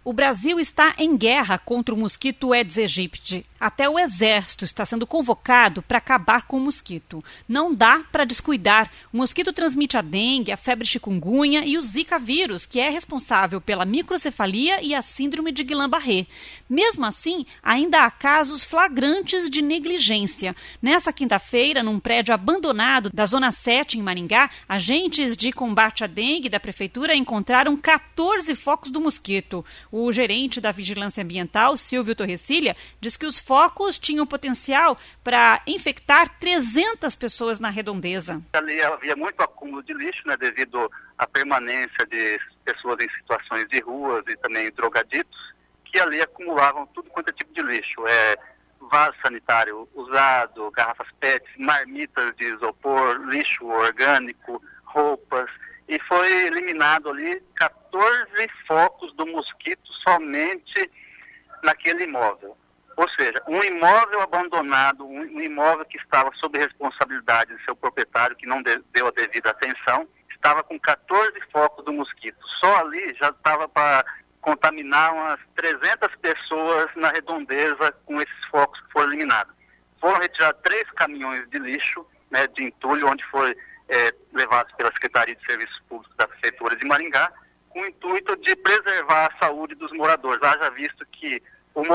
O Brasil está em guerra contra o mosquito Aedes aegypti. Até o Exército está sendo convocado para acabar com o mosquito. Não dá para descuidar. O mosquito transmite a dengue, a febre chikungunya e o Zika vírus, que é responsável pela microcefalia e a síndrome de Guillain-Barré. Mesmo assim, ainda há casos flagrantes de negligência. Nessa quinta-feira, num prédio abandonado da Zona 7, em Maringá, agentes de combate à dengue da Prefeitura encontraram 14 focos do mosquito. O gerente da Vigilância Ambiental, Silvio Torrecilha, diz que os focos tinham potencial para infectar 300 pessoas na redondeza. Ali havia muito acúmulo de lixo, devido à permanência de pessoas em situações de ruas e também drogaditos, que ali acumulavam tudo quanto é tipo de lixo. Vaso sanitário usado, garrafas PET, marmitas de isopor, lixo orgânico, roupas. E foi eliminado ali 14 focos do mosquito somente naquele imóvel. Ou seja, um imóvel abandonado, um imóvel que estava sob responsabilidade de seu proprietário, que não deu a devida atenção, estava com 14 focos do mosquito. Só ali já estava para contaminar umas 300 pessoas na redondeza com esses focos que foram eliminados. Foram retirados 3 caminhões de lixo, de entulho, onde foi levados pela Secretaria de Serviços Públicos da Prefeitura de Maringá, com o intuito de preservar a saúde dos moradores. Haja visto que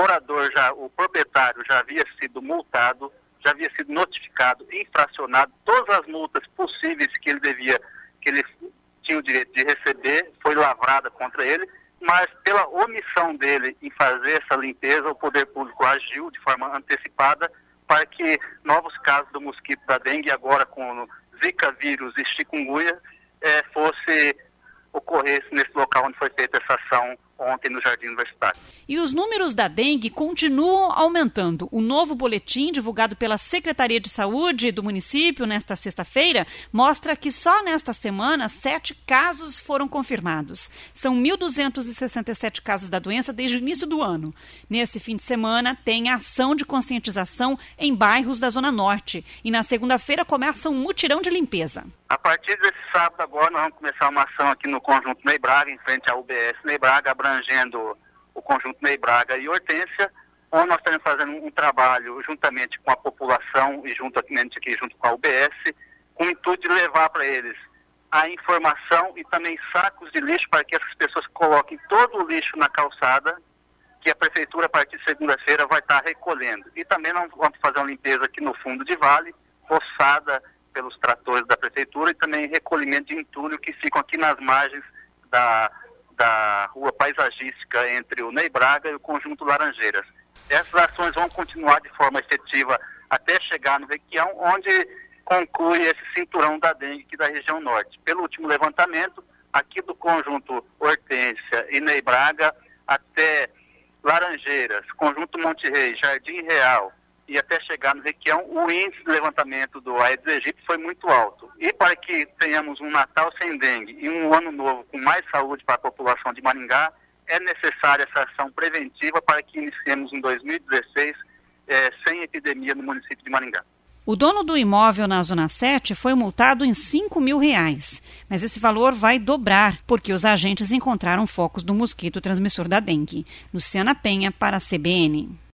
o proprietário já havia sido multado, já havia sido notificado, infracionado, todas as multas possíveis que ele tinha o direito de receber, foi lavrada contra ele, mas pela omissão dele em fazer essa limpeza, o poder público agiu de forma antecipada para que novos casos do mosquito da dengue, agora com o Zika vírus e chikungunya, ocorresse nesse local onde foi feita essa ação ontem no Jardim Universitário. E os números da dengue continuam aumentando. O novo boletim divulgado pela Secretaria de Saúde do município nesta sexta-feira mostra que só nesta semana 7 casos foram confirmados. São 1.267 casos da doença desde o início do ano. Nesse fim de semana tem ação de conscientização em bairros da Zona Norte. E na segunda-feira começa um mutirão de limpeza. A partir desse sábado agora nós vamos começar uma ação aqui no Conjunto Ney Braga, em frente à UBS Ney Braga, abrangendo o Conjunto Ney Braga e Hortência, onde nós estamos fazendo um trabalho juntamente com a população e junto com a UBS, com o intuito de levar para eles a informação e também sacos de lixo para que essas pessoas coloquem todo o lixo na calçada, que a Prefeitura, a partir de segunda-feira, vai estar recolhendo. E também nós vamos fazer uma limpeza aqui no fundo de vale, roçada pelos tratores da Prefeitura, e também recolhimento de entulho que ficam aqui nas margens da rua paisagística entre o Ney Braga e o Conjunto Laranjeiras. Essas ações vão continuar de forma efetiva até chegar no Requião, onde conclui esse cinturão da dengue aqui da região norte. Pelo último levantamento, aqui do Conjunto Hortência e Ney Braga até Laranjeiras, Conjunto Monte Rei, Jardim Real, e até chegar no Requião, o índice de levantamento do Aedes aegypti foi muito alto. E para que tenhamos um Natal sem dengue e um ano novo com mais saúde para a população de Maringá, é necessária essa ação preventiva para que iniciemos em 2016 sem epidemia no município de Maringá. O dono do imóvel na Zona 7 foi multado em R$5.000, mas esse valor vai dobrar, porque os agentes encontraram focos do mosquito transmissor da dengue. Luciana Penha, para a CBN.